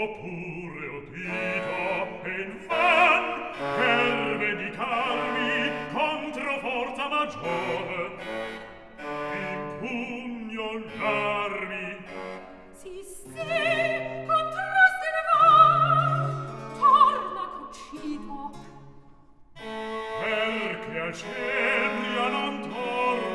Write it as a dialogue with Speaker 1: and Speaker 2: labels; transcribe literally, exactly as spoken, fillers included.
Speaker 1: oppure udito e invan per vendicarmi contro forza maggiore impugnolarmi.
Speaker 2: Sì, sì, contrasti ne va, torna cucito.
Speaker 1: Perché al Cebria non torna